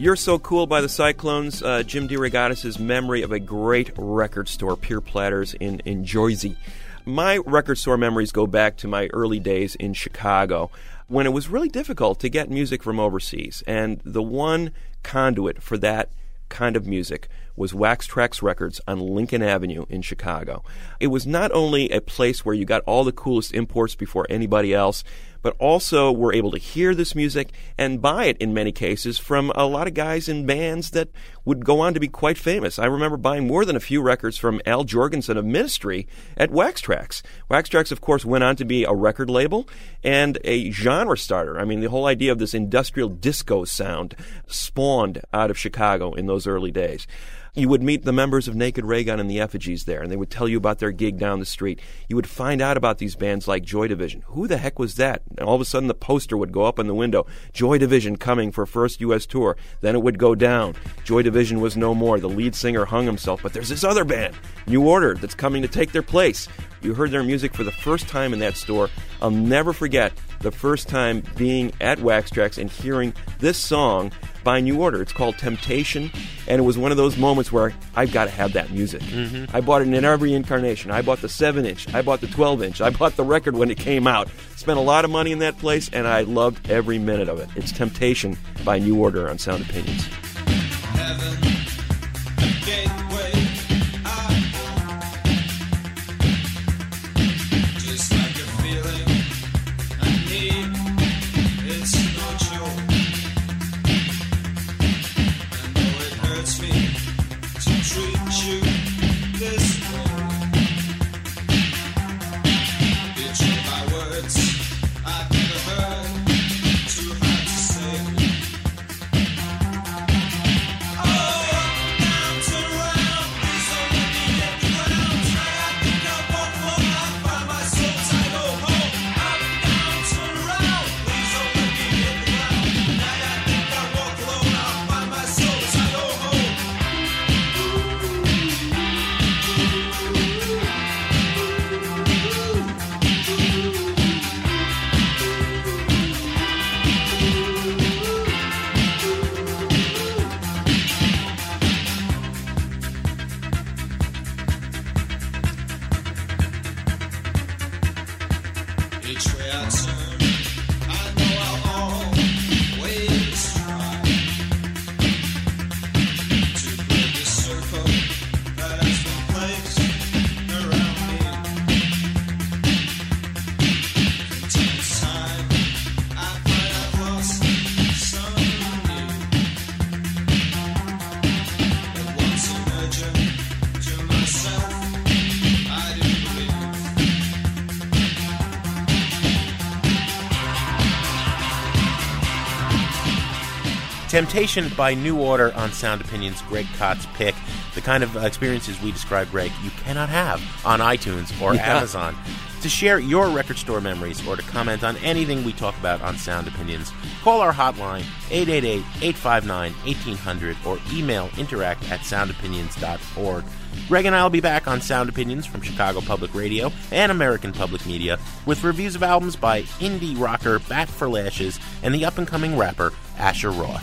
You're So Cool by the Cyclones, Jim DeRogatis' memory of a great record store, Pier Platters in Jersey. My record store memories go back to my early days in Chicago, when it was really difficult to get music from overseas. And the one conduit for that kind of music was Wax Trax Records on Lincoln Avenue in Chicago. It was not only a place where you got all the coolest imports before anybody else, but also were able to hear this music and buy it in many cases from a lot of guys in bands that would go on to be quite famous. I remember buying more than a few records from Al Jorgensen of Ministry at Wax Trax. Wax Trax, of course, went on to be a record label and a genre starter. I mean, the whole idea of this industrial disco sound spawned out of Chicago in those early days. You would meet the members of Naked Raygun and the Effigies there, and they would tell you about their gig down the street. You would find out about these bands like Joy Division. Who the heck was that? And all of a sudden the poster would go up in the window. Joy Division coming for first U.S. tour. Then it would go down. Joy Division was no more. The lead singer hung himself. But there's this other band, New Order, that's coming to take their place. You heard their music for the first time in that store. I'll never forget the first time being at Wax Trax and hearing this song by New Order. It's called Temptation, and it was one of those moments where I've got to have that music. I bought it in every incarnation. I bought the 7-inch. I bought the 12-inch. I bought the record when it came out. Spent a lot of money in that place, and I loved every minute of it. It's Temptation by New Order on Sound Opinions. Temptation by New Order on Sound Opinions, Greg Kott's pick. The kind of experiences we described, Greg, you cannot have on iTunes or Amazon. To share your record store memories or to comment on anything we talk about on Sound Opinions, call our hotline 888-859-1800 or email interact@soundopinions.org. Greg and I will be back on Sound Opinions from Chicago Public Radio and American Public Media with reviews of albums by indie rocker Bat for Lashes and the up-and-coming rapper Asher Roth.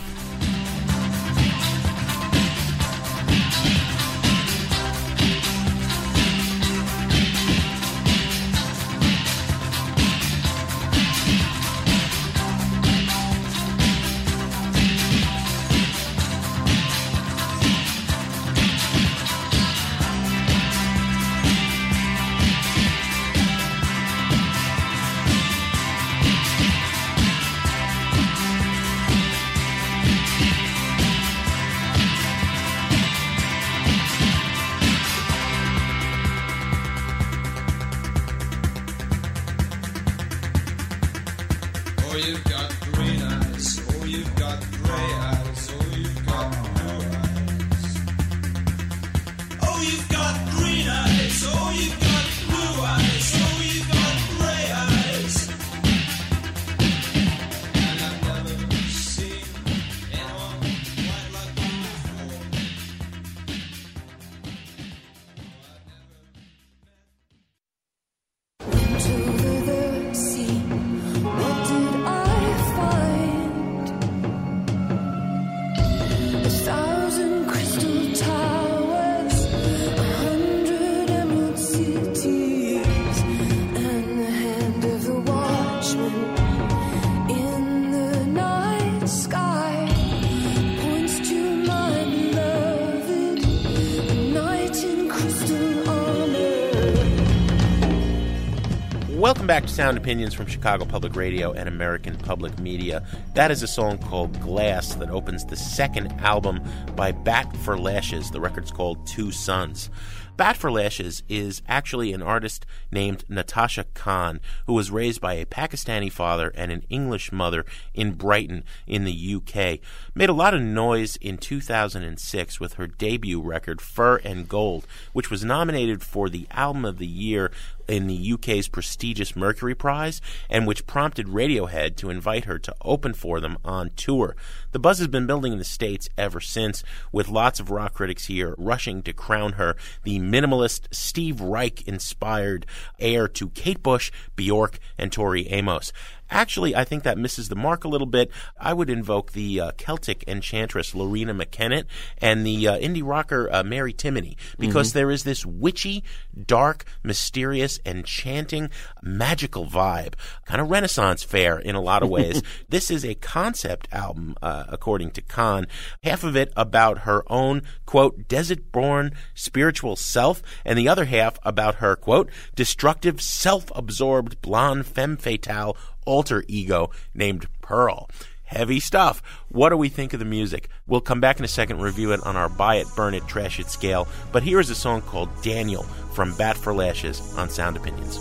Welcome back to Sound Opinions from Chicago Public Radio and American Public Media. That is a song called Glass that opens the second album by Bat for Lashes. The record's called Two Sons. Bat for Lashes is actually an artist named Natasha Khan, who was raised by a Pakistani father and an English mother in Brighton in the UK. Made a lot of noise in 2006 with her debut record, Fur and Gold, which was nominated for the Album of the Year in the UK's prestigious Mercury Prize, and which prompted Radiohead to invite her to open for them on tour. The buzz has been building in the States ever since, with lots of rock critics here rushing to crown her the minimalist, Steve Reich-inspired heir to Kate Bush, Bjork, and Tori Amos. Actually, I think that misses the mark a little bit. I would invoke the Celtic enchantress Lorena McKennitt and the indie rocker Mary Timony, because there is this witchy, dark, mysterious, enchanting, magical vibe, kind of Renaissance fair in a lot of ways. This is a concept album, according to Khan, half of it about her own, quote, desert-born spiritual self, and the other half about her, quote, destructive, self-absorbed, blonde femme fatale alter ego named Pearl. Heavy stuff. What do we think of the music? We'll come back in a second and review it on our buy it, burn it, trash it scale. But here is a song called Daniel from Bat for Lashes on Sound Opinions.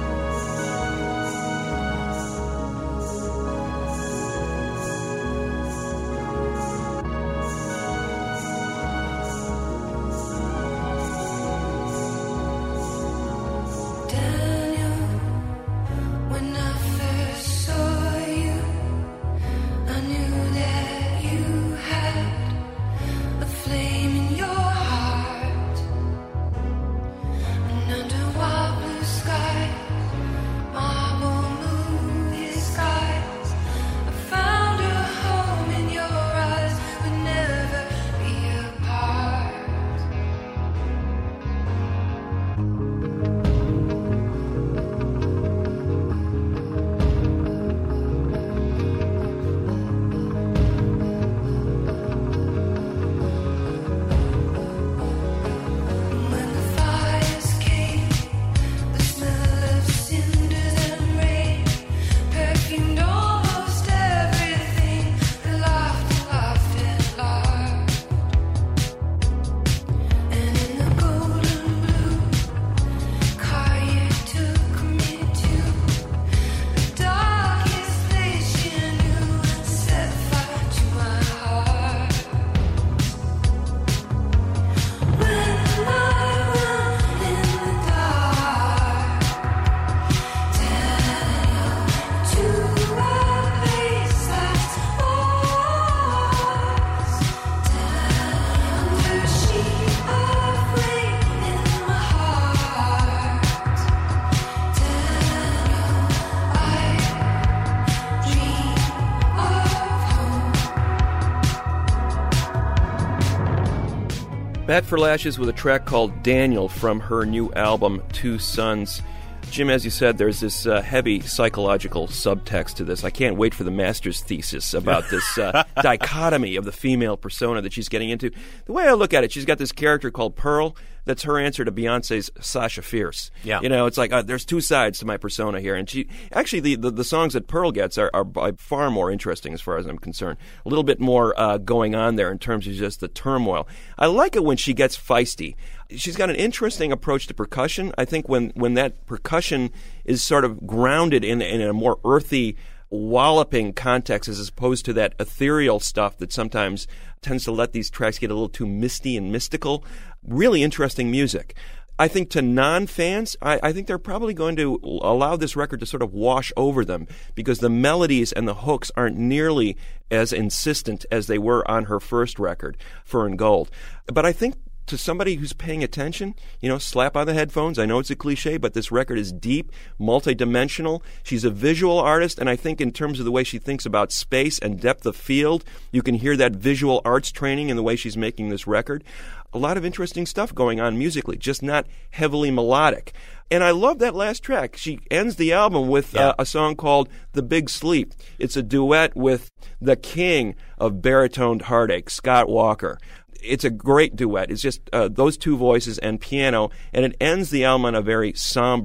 Bat for Lashes with a track called Daniel from her new album, Two Sons. Jim, as you said, there's this heavy psychological subtext to this. I can't wait for the master's thesis about this dichotomy of the female persona that she's getting into. The way I look at it, she's got this character called Pearl. That's her answer to Beyonce's Sasha Fierce. Yeah. You know, it's like there's two sides to my persona here. And she actually, the songs that Pearl gets are by far more interesting as far as I'm concerned. A little bit more going on there in terms of just the turmoil. I like it when she gets feisty. She's got an interesting approach to percussion. I think when that percussion is sort of grounded in a more earthy, walloping context as opposed to that ethereal stuff that sometimes tends to let these tracks get a little too misty and mystical. Really interesting music. I think to non-fans, I think they're probably going to allow this record to sort of wash over them because the melodies and the hooks aren't nearly as insistent as they were on her first record, Fur and Gold. But I think to somebody who's paying attention, you know, slap on the headphones. I know it's a cliche, but this record is deep, multidimensional. She's a visual artist, and I think in terms of the way she thinks about space and depth of field, you can hear that visual arts training in the way she's making this record. A lot of interesting stuff going on musically, just not heavily melodic. And I love that last track. She ends the album with a song called The Big Sleep. It's a duet with the king of baritoned heartache, Scott Walker. It's a great duet. It's just those two voices and piano, and it ends the album on a very somber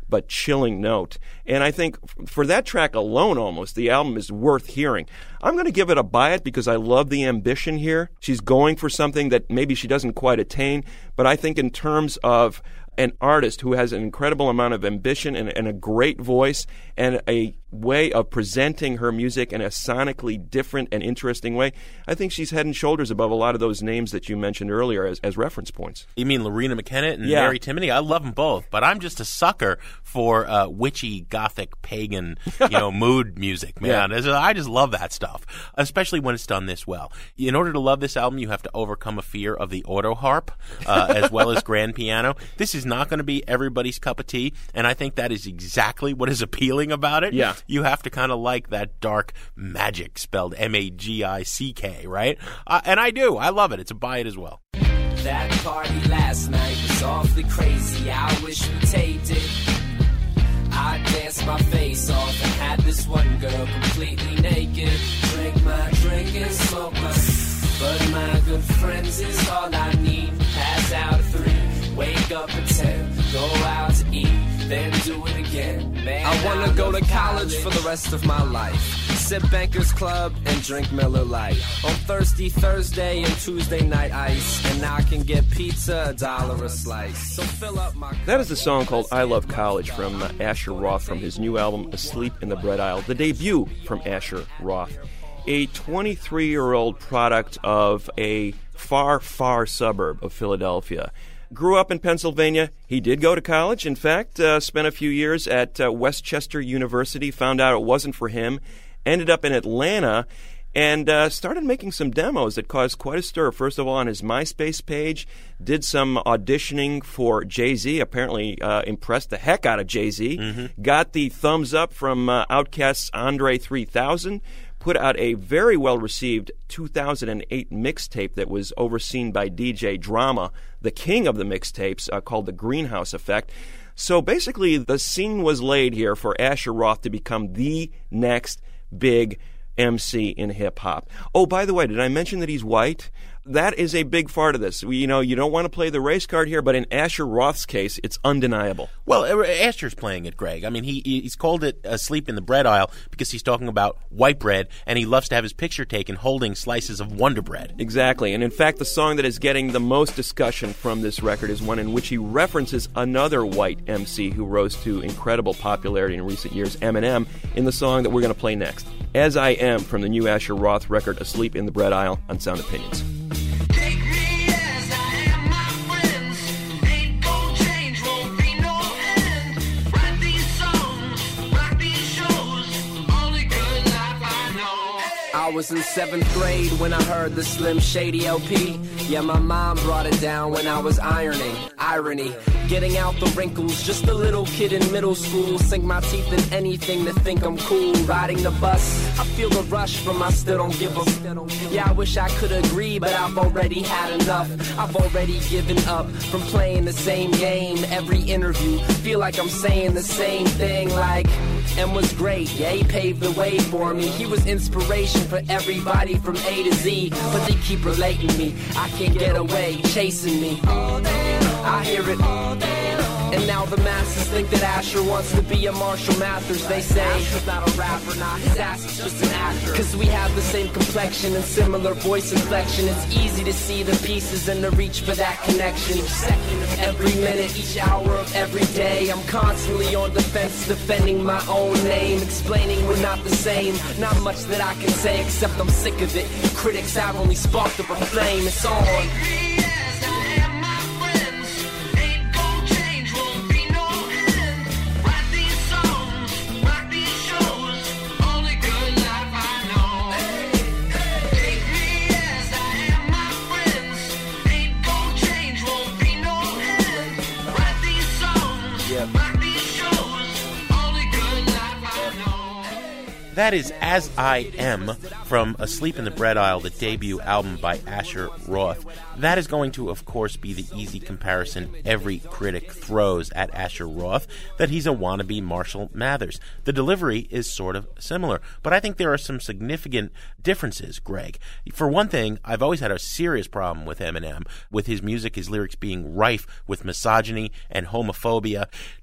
but chilling note. And I think for that track alone almost, the album is worth hearing. I'm going to give it a buy it because I love the ambition here. She's going for something that maybe she doesn't quite attain, but I think in terms of an artist who has an incredible amount of ambition and a great voice and a way of presenting her music in a sonically different and interesting way, I think she's head and shoulders above a lot of those names that you mentioned earlier as reference points. You mean Lorena McKennitt and Mary Timony? I love them both, but I'm just a sucker for witchy, gothic, pagan, mood music, man. Yeah. I just love that stuff, especially when it's done this well. In order to love this album, you have to overcome a fear of the auto harp as well as grand piano. This is not going to be everybody's cup of tea, and I think that is exactly what is appealing about it. Yeah. You have to kind of like that dark magic, spelled M-A-G-I-C-K, right? And I do. I love it. It's a buy it as well. That party last night was awfully crazy. I wish we taped it. I danced my face off and had this one girl completely naked. Drink my drink and smoke my, but my good friends is all I need. Pass out at 3. Wake up at 10, go out to eat, then do it again. Man, I wanna go to college for the rest of my life. Sip Bankers Club and drink Miller Lite. On Thursday and Tuesday night ice. And I can get pizza $1 a slice. So fill up my... That is the song called I Love College from Asher Roth from his new album Asleep in the Bread Aisle, the debut from Asher Roth. A 23-year-old product of a far, far suburb of Philadelphia. Grew up in Pennsylvania. He did go to college. In fact, spent a few years at Westchester University. Found out it wasn't for him. Ended up in Atlanta and started making some demos that caused quite a stir. First of all, on his MySpace page, did some auditioning for Jay-Z. Apparently impressed the heck out of Jay-Z. Mm-hmm. Got the thumbs up from Outkast's Andre 3000. Put out a very well-received 2008 mixtape that was overseen by DJ Drama, the king of the mixtapes, called The Greenhouse Effect. So basically, the scene was laid here for Asher Roth to become the next big MC in hip-hop. Oh, by the way, did I mention that he's white? That is a big part of this. You don't want to play the race card here, but in Asher Roth's case, it's undeniable. Well, Asher's playing it, Greg. I mean, he's called it Asleep in the Bread Aisle because he's talking about white bread, and he loves to have his picture taken holding slices of Wonder Bread. Exactly. And in fact, the song that is getting the most discussion from this record is one in which he references another white MC who rose to incredible popularity in recent years, Eminem, in the song that we're going to play next. As I Am from the new Asher Roth record, Asleep in the Bread Aisle, on Sound Opinions. I was in 7th grade when I heard the Slim Shady LP. Yeah, my mom brought it down when I was ironing. Irony, getting out the wrinkles, just a little kid in middle school. Sink my teeth in anything to think I'm cool. Riding the bus, I feel the rush from I still don't give a... Yeah, I wish I could agree, but I've already had enough. I've already given up from playing the same game. Every interview, feel like I'm saying the same thing. Like, M was great, yeah, he paved the way for me. He was inspiration for everybody from A to Z. But they keep relating me, I can't get away, chasing me. I hear it all day long. And now the masses think that Asher wants to be a Marshall Mathers. They say Asher's not a rapper, nah, his ass is just an actor. Cause we have the same complexion and similar voice inflection. It's easy to see the pieces and to reach for that connection. Each second of every minute, each hour of every day, I'm constantly on defense, defending my own name, explaining we're not the same. Not much that I can say except I'm sick of it. Critics have only sparked up a flame. It's on. That is As I Am from Asleep in the Bread Aisle, the debut album by Asher Roth. That is going to, of course, be the easy comparison every critic throws at Asher Roth, that he's a wannabe Marshall Mathers. The delivery is sort of similar, but I think there are some significant differences, Greg. For one thing, I've always had a serious problem with Eminem, with his music, his lyrics being rife with misogyny and homophobia.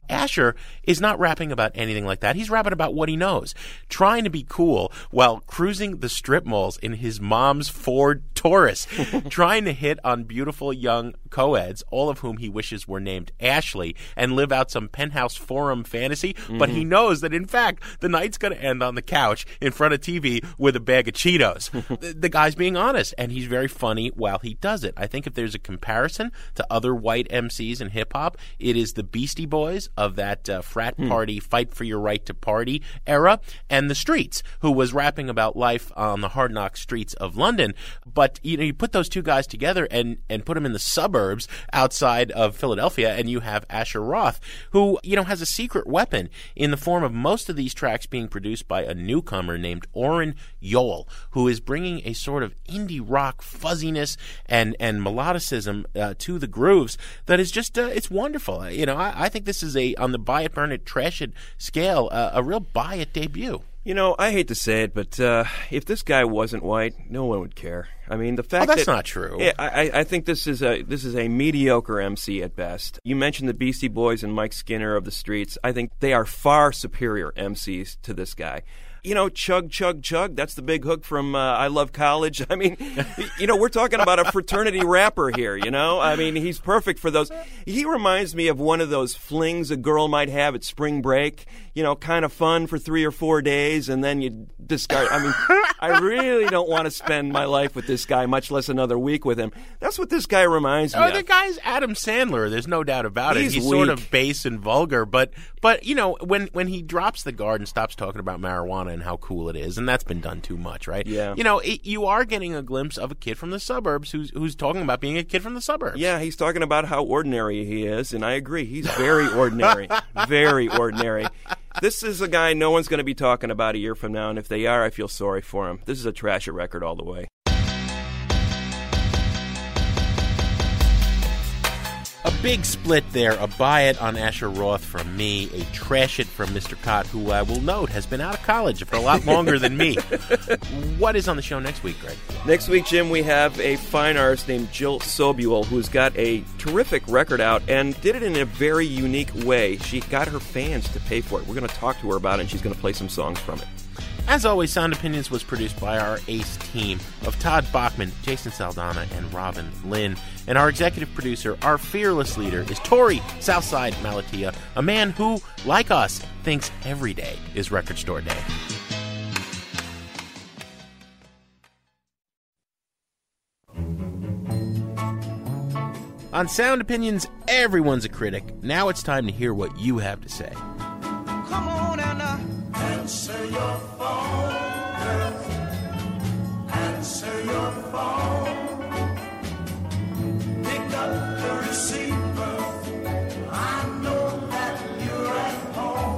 Asher is not rapping about anything like that. He's rapping about what he knows, trying to be cool while cruising the strip malls in his mom's Ford Taurus, trying to hit on beautiful young co-eds, all of whom he wishes were named Ashley, and live out some penthouse forum fantasy. But he knows that, in fact, the night's going to end on the couch in front of TV with a bag of Cheetos. The guy's being honest, and he's very funny while he does it. I think if there's a comparison to other white MCs in hip-hop, it is the Beastie Boys of that frat party, fight for your right to party era, and the Streets, who was rapping about life on the hard knock streets of London. But you put those two guys together and put them in the suburbs outside of Philadelphia, and you have Asher Roth, who has a secret weapon in the form of most of these tracks being produced by a newcomer named Oren Yoel, who is bringing a sort of indie rock fuzziness and melodicism to the grooves that is just it's wonderful. I think this is on the buy it, burn it, trash it scale, a real buy it debut. I hate to say it, but if this guy wasn't white, no one would care. I mean, the fact that's not true. Yeah, I think this is a mediocre MC at best. You mentioned the Beastie Boys and Mike Skinner of the Streets. I think they are far superior MCs to this guy. Chug, chug, chug, that's the big hook from I Love College. I mean, we're talking about a fraternity rapper here, I mean, he's perfect for those. He reminds me of one of those flings a girl might have at spring break, kind of fun for 3 or 4 days, and then you discard. I mean, I really don't want to spend my life with this guy, much less another week with him. That's what this guy reminds me of. The guy's Adam Sandler, there's no doubt about it. He's weak. Sort of base and vulgar, but when he drops the guard and stops talking about marijuana and how cool it is, and that's been done too much, right? Yeah. You are getting a glimpse of a kid from the suburbs who's talking about being a kid from the suburbs. Yeah, he's talking about how ordinary he is, and I agree. He's very ordinary. Very ordinary. This is a guy no one's going to be talking about a year from now, and if they are, I feel sorry for him. This is a trash it record all the way. A big split there, a buy it on Asher Roth from me, a trash it from Mr. Cott, who I will note has been out of college for a lot longer than me. What is on the show next week, Greg? Next week, Jim, we have a fine artist named Jill Sobuel, who's got a terrific record out and did it in a very unique way. She got her fans to pay for it. We're going to talk to her about it, and she's going to play some songs from it. As always, Sound Opinions was produced by our ace team of Todd Bachman, Jason Saldana, and Robin Lynn. And our executive producer, our fearless leader, is Tori Southside Malatia, a man who, like us, thinks every day is Record Store Day. On Sound Opinions, everyone's a critic. Now it's time to hear what you have to say. Come on and answer your phone, girl. Answer your phone. Pick up the receiver. I know that you're at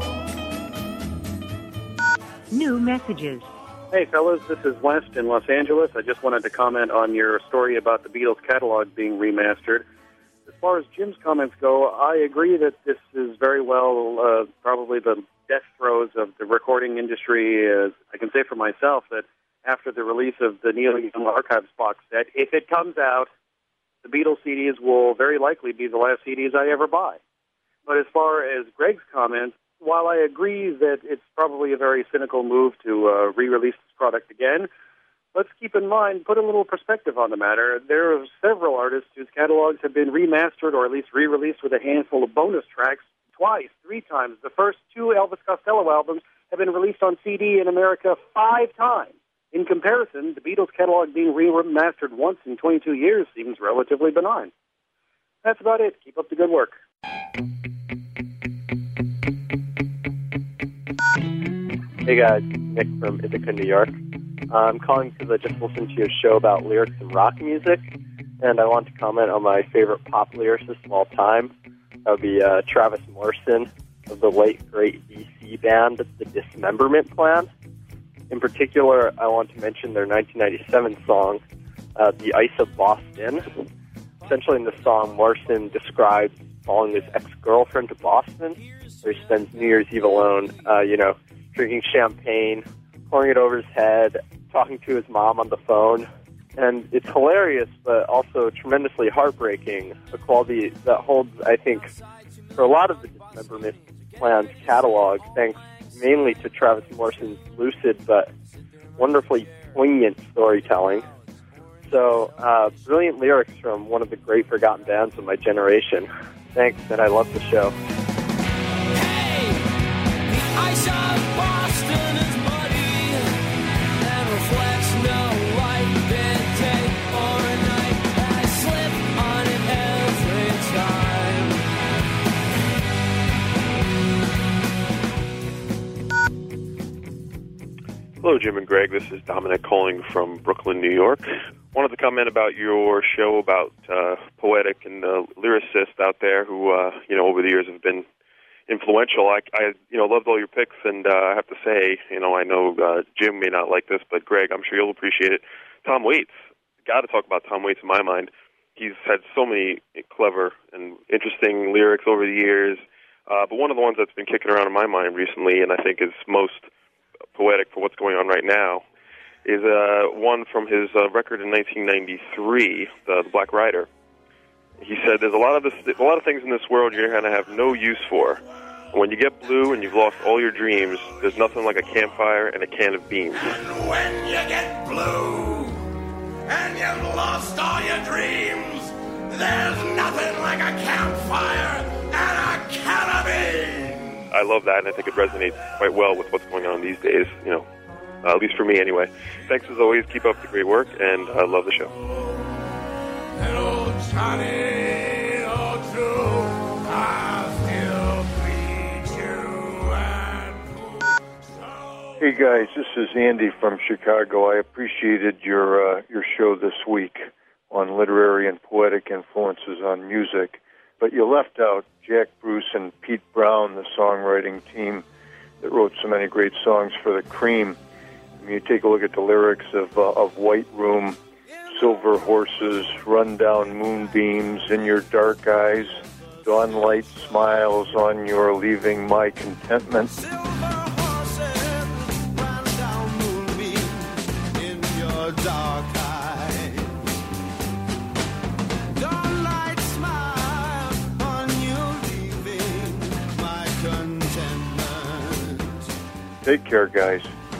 home. New messages. Hey, fellas, this is West in Los Angeles. I just wanted to comment on your story about the Beatles catalog being remastered. As far as Jim's comments go, I agree that this is very well probably the death throes of the recording industry. I can say for myself that after the release of the Neil Young Archives box set, if it comes out, the Beatles CDs will very likely be the last CDs I ever buy. But as far as Greg's comments, while I agree that it's probably a very cynical move to re-release this product again, let's keep in mind, put a little perspective on the matter. There are several artists whose catalogs have been remastered or at least re-released with a handful of bonus tracks twice, 3 times. The first 2 Elvis Costello albums have been released on CD in America 5 times. In comparison, the Beatles catalog being remastered once in 22 years seems relatively benign. That's about it. Keep up the good work. Hey guys, Nick from Ithaca, New York. I'm calling because I just listened to your show about lyrics and rock music, and I want to comment on my favorite pop lyricist of all time. That would be Travis Morrison of the late, great DC band, The Dismemberment Plan. In particular, I want to mention their 1997 song, The Ice of Boston. Essentially in the song, Morrison describes following his ex-girlfriend to Boston, where he spends New Year's Eve alone, drinking champagne, pouring it over his head, talking to his mom on the phone. And it's hilarious, but also tremendously heartbreaking, a quality that holds, I think, for a lot of the Peppermint Plan's catalog, thanks mainly to Travis Morrison's lucid but wonderfully poignant storytelling. So, brilliant lyrics from one of the great forgotten bands of my generation. Thanks, and I love the show. Ice of Boston is muddy and reflects no light, day or night. I slip on it every time. Hello, Jim and Greg. This is Dominic calling from Brooklyn, New York. Wanted to comment about your show about poetic and lyricists out there who, over the years have been influential. I loved all your picks, and I have to say, I know Jim may not like this, but Greg, I'm sure you'll appreciate it. Tom Waits, got to talk about Tom Waits in my mind. He's had so many clever and interesting lyrics over the years, but one of the ones that's been kicking around in my mind recently, and I think is most poetic for what's going on right now, is one from his record in 1993, the Black Rider. He said, "There's a lot of things in this world you're going to have no use for. When you get blue and you've lost all your dreams, there's nothing like a campfire and a can of beans." And when you get blue and you've lost all your dreams, there's nothing like a campfire and a can of beans. I love that, and I think it resonates quite well with what's going on these days, at least for me anyway. Thanks as always. Keep up the great work, and I love the show. Hello, Johnny, oh true, I still bleed you. Hey guys, this is Andy from Chicago. I appreciated your show this week on literary and poetic influences on music, but you left out Jack Bruce and Pete Brown, the songwriting team that wrote so many great songs for the Cream. I mean, you take a look at the lyrics of White Room, Silver Horses, Run Down Moonbeams, In Your Dark Eyes, Dawn Light Smiles on Your Leaving My Contentment. Silver horses, run down moonbeams in your dark eyes. Dawn light smile on you leaving my contentment. Take care, guys.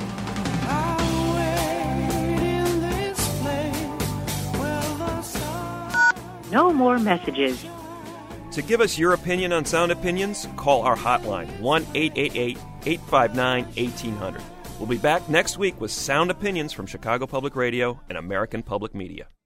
No more messages. To give us your opinion on Sound Opinions, call our hotline, 1-888-859-1800. We'll be back next week with Sound Opinions from Chicago Public Radio and American Public Media.